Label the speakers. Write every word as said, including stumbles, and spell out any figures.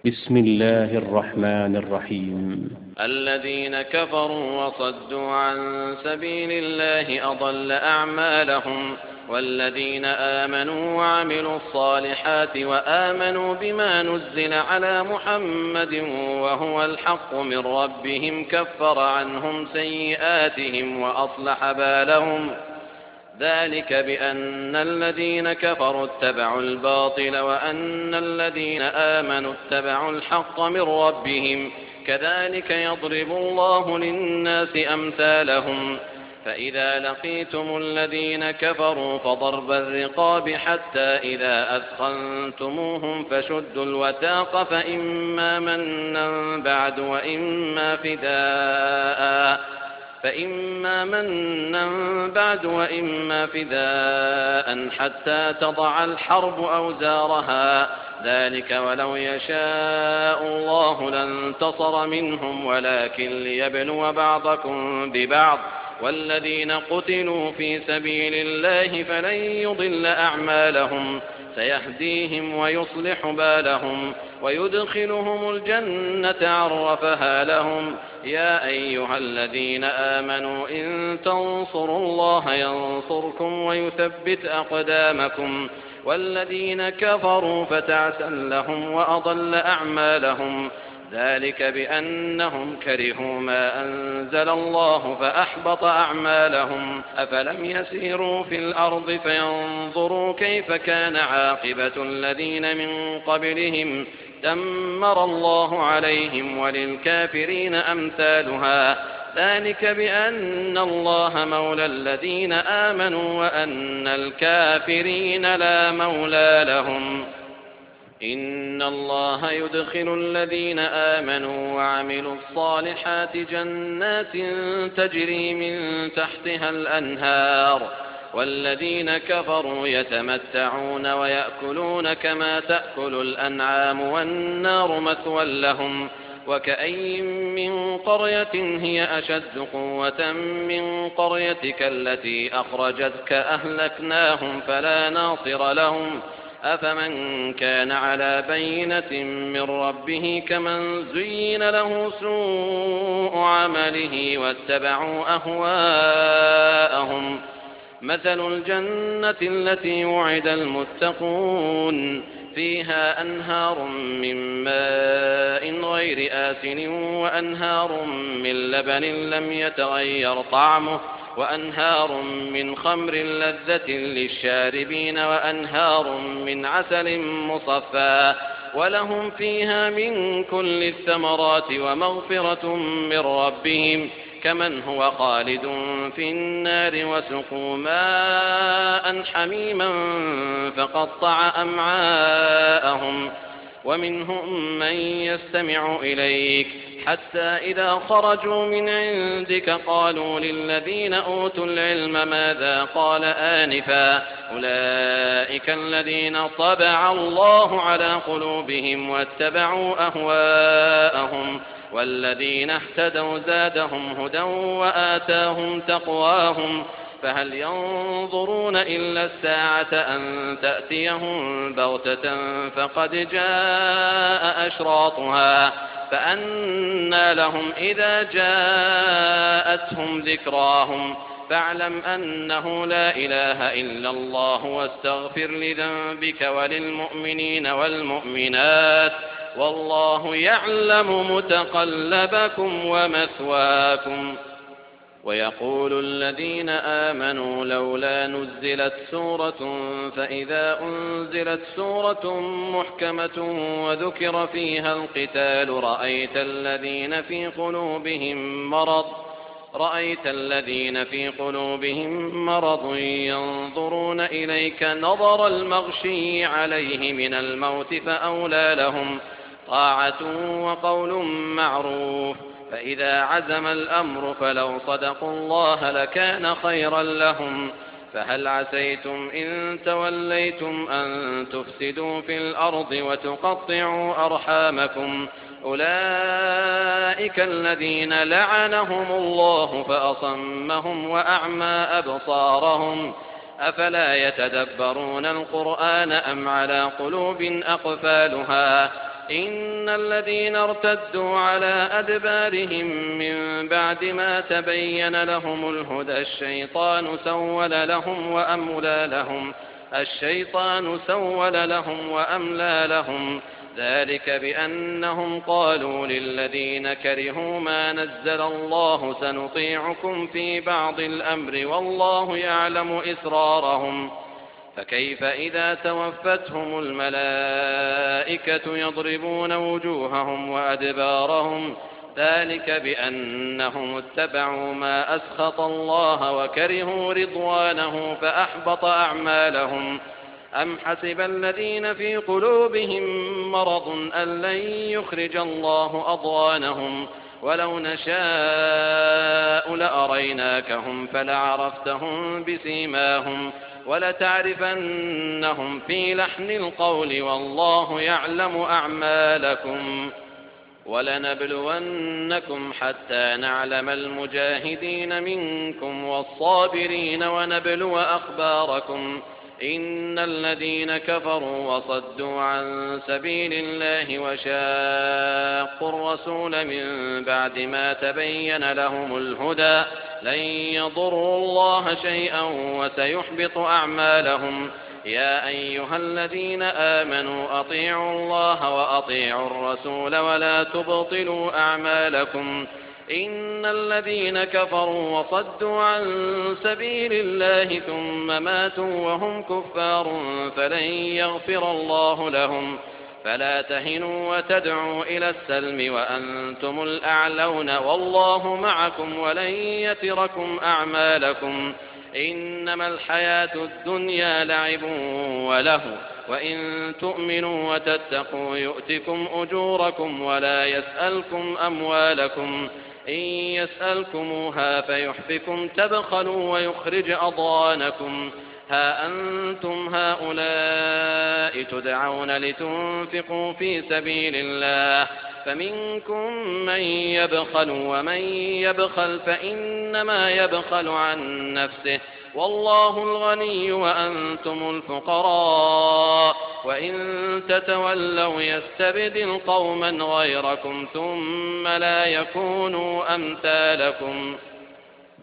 Speaker 1: بسم الله الرحمن الرحيم.
Speaker 2: الذين كفروا وصدوا عن سبيل الله أضل أعمالهم، والذين آمنوا وعملوا الصالحات وآمنوا بما نزل على محمد وهو الحق من ربهم كفر عنهم سيئاتهم وأصلح بالهم. ذلك بأن الذين كفروا اتبعوا الباطل وأن الذين آمنوا اتبعوا الحق من ربهم، كذلك يضرب الله للناس أمثالهم. فإذا لقيتم الذين كفروا فضرب الرقاب حتى إذا أثخنتموهم فشدوا الوثاق فإما منا بعد وإما فداء فإما منا بعد وإما فداء حتى تضع الحرب أوزارها، ذلك ولو يشاء الله لانتصر منهم ولكن ليبلو بعضكم ببعض، والذين قتلوا في سبيل الله فلن يضل أعمالهم، سيهديهم ويصلح بالهم ويدخلهم الجنة عرفها لهم. يا أيها الذين آمنوا إن تنصروا الله ينصركم ويثبت أقدامكم، والذين كفروا فتعسا لهم وأضل أعمالهم، ذلك بأنهم كرهوا ما أنزل الله فأحبط أعمالهم. أفلم يسيروا في الأرض فينظروا كيف كان عاقبة الذين من قبلهم، دمر الله عليهم وللكافرين أمثالها، ذلك بأن الله مولى الذين آمنوا وأن الكافرين لا مولى لهم. إن الله يدخل الذين آمنوا وعملوا الصالحات جنات تجري من تحتها الأنهار، والذين كفروا يتمتعون ويأكلون كما تأكل الأنعام والنار مثوى لهم. وكأي من قرية هي أشد قوة من قريتك التي أخرجتك أهلكناهم فلا ناصر لهم. أفمن كان على بينة من ربه كمن زين له سوء عمله واتبعوا أهواءهم. مثل الجنة التي وعد المتقون فيها أنهار من ماء غير آسن وأنهار من لبن لم يتغير طعمه وأنهار من خمر لذة للشاربين وأنهار من عسل مصفى، ولهم فيها من كل الثمرات ومغفرة من ربهم، كمن هو خالد في النار وسقوا ماء حميما فقطع أمعاءهم. ومنهم من يستمع إليك حتى إذا خرجوا من عندك قالوا للذين أوتوا العلم ماذا قال آنفا، أولئك الذين طبع الله على قلوبهم واتبعوا أهواءهم، والذين اهتدوا زادهم هدى وآتاهم تقواهم. فهل ينظرون إلا الساعة أن تأتيهم بغتة فقد جاء أشراطها، فأنى لهم إذا جاءتهم ذكراهم. فاعلم أنه لا إله إلا الله واستغفر لذنبك وللمؤمنين والمؤمنات، والله يعلم متقلبكم ومثواكم. ويقول الذين آمنوا لولا نزلت سورة، فإذا أنزلت سورة محكمة وذكر فيها القتال رأيت الذين في قلوبهم مرض رأيت الذين في قلوبهم مرض ينظرون إليك نظر المغشي عليه من الموت، فأولى لهم طاعة وقول معروف. فإذا عزم الأمر فلو صدقوا الله لكان خيرا لهم. فهل عسيتم إن توليتم أن تفسدوا في الأرض وتقطعوا أرحامكم، أولئك الذين لعنهم الله فأصمهم وأعمى أبصارهم. أفلا يتدبرون القرآن أم على قلوب أقفالها؟ إن الذين ارتدوا على أدبارهم من بعد ما تبين لهم الهدى الشيطان سول لهم وأملى لهم الشيطان سول لهم وأملى لهم ذلك بأنهم قالوا للذين كرهوا ما نزل الله سنطيعكم في بعض الأمر والله يعلم إسرارهم فكيف إذا توفتهم الملائكة يضربون وجوههم وأدبارهم ذلك بأنهم اتبعوا ما أسخط الله وكرهوا رضوانه فأحبط أعمالهم أم حسب الذين في قلوبهم مرض أن لن يخرج الله أضغانهم ولو نشاء لأريناكهم فلعرفتهم بسيماهم ولتعرفنهم في لحن القول والله يعلم أعمالكم ولنبلونكم حتى نعلم المجاهدين منكم والصابرين ونبلو أخباركم إن الذين كفروا وصدوا عن سبيل الله وشاقوا الرسول من بعد ما تبين لهم الهدى لن يضروا الله شيئا وسيحبط أعمالهم يا أيها الذين آمنوا أطيعوا الله وأطيعوا الرسول ولا تبطلوا أعمالكم إن الذين كفروا وصدوا عن سبيل الله ثم ماتوا وهم كفار فلن يغفر الله لهم فلا تهنوا وتدعوا إلى السلم وأنتم الأعلون والله معكم ولن يتركم أعمالكم إنما الحياة الدنيا لعب وله وإن تؤمنوا وتتقوا يؤتكم أجوركم ولا يسألكم أموالكم إن يسألكموها فيحفكم تبخلوا ويخرج أضغانكم ها أنتم هؤلاء تدعون لتنفقوا في سبيل الله فمنكم من يبخل ومن يبخل فإنما يبخل عن نفسه والله الغني وأنتم الفقراء وإن تتولوا يستبدل قوما غيركم ثم لا يكونوا أمثالكم